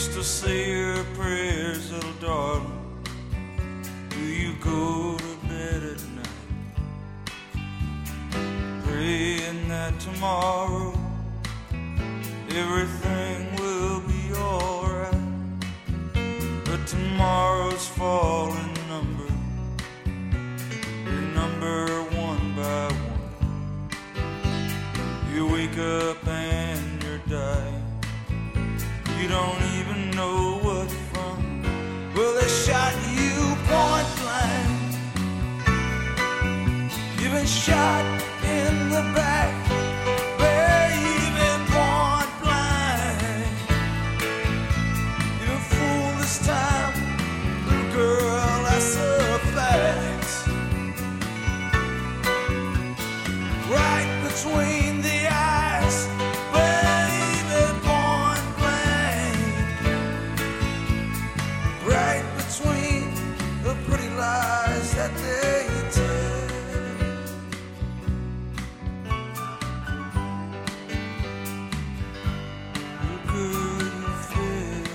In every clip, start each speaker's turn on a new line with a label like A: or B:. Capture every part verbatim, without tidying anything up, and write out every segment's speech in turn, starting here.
A: still say your prayers, little darling? Do you go to bed at night praying that tomorrow everything will be alright? But tomorrow's falling number, your number one by one. You wake up and you're dying. You don't even know what from. Well, they shot you point blank. You've been shot in the back, baby, point blank. You've been fooled this time, little girl, that's a fact. Right between the eyes, baby, point blank. Right between the pretty lies that they tell. Look good you feel.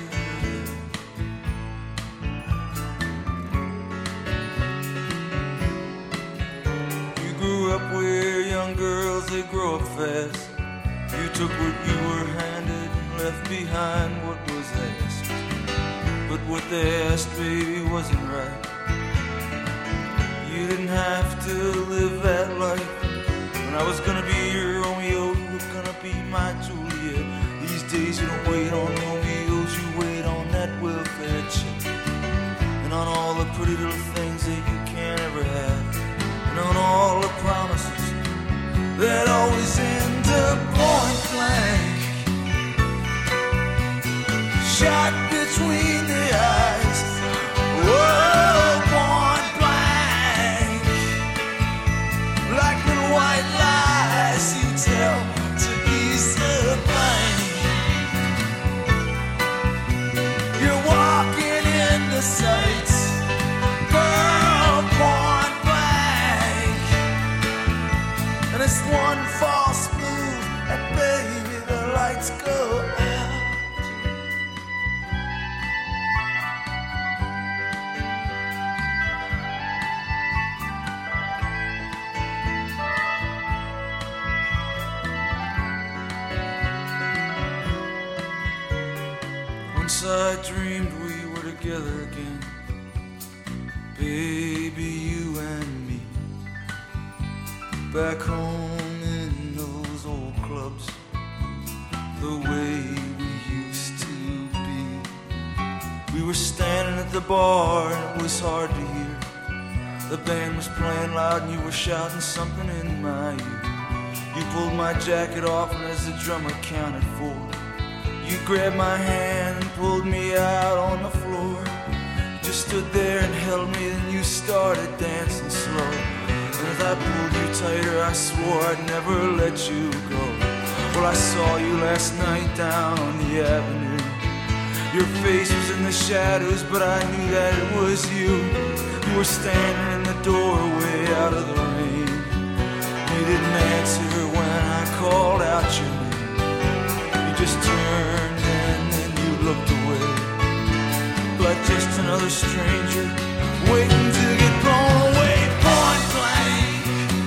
A: You grew up where young girls, they grow up fast. You took what you were handed and left behind what was asked. But what they asked, baby, wasn't right. You didn't have to live that life. When I was gonna be your Romeo, you were gonna be my Juliet. These days you don't wait on Romeos, you wait on that welfare check. And on all the pretty little things that you can't ever have. And on all the promises that always end up point blank. Shot between the eyes, whoa, point blank. Like little white lies you tell to ease the pain. You're walking in the sights, girl, point blank. And it's one false move, and baby, the lights go out. Once I dreamed we were together again, baby, you and me. Back home in those old clubs, the way we used to be. We were standing at the bar and it was hard to hear. The band was playing loud and you were shouting something in my ear. You pulled my jacket off and as the drummer counted four, you grabbed my hand and pulled me out on the floor. You just stood there and held me and you started dancing slow. And as I pulled you tighter, I swore I'd never let you go. Well, I saw you last night down on the avenue. Your face was in the shadows, but I knew that it was you. You were standing in the doorway out of the rain. You didn't answer when I called out your name. You just turned and then you looked away, like just another stranger waiting to get blown away. Point blank,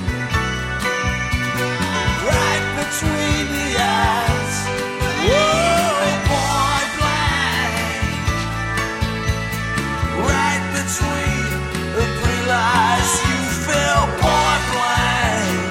A: right between the eyes. Whoa, point blank, right between the pretty lies you fell. Point blank,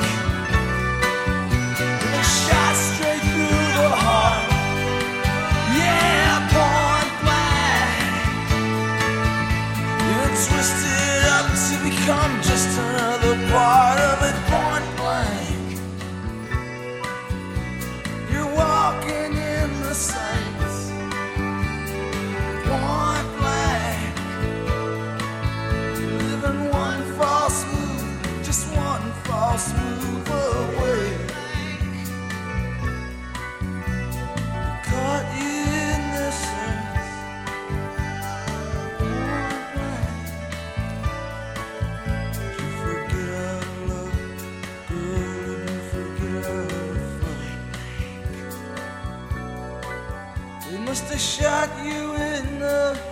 A: a shot straight through the heart. Yeah, point blank. You're twisted up to become just another part of it. Point blank. You're walking in the sights. Point blank. Living one false move, just one false move away. Caught you in the sights. Point blank. Did you forget how to love? Girl, did you forget how to fight? must have shot you in the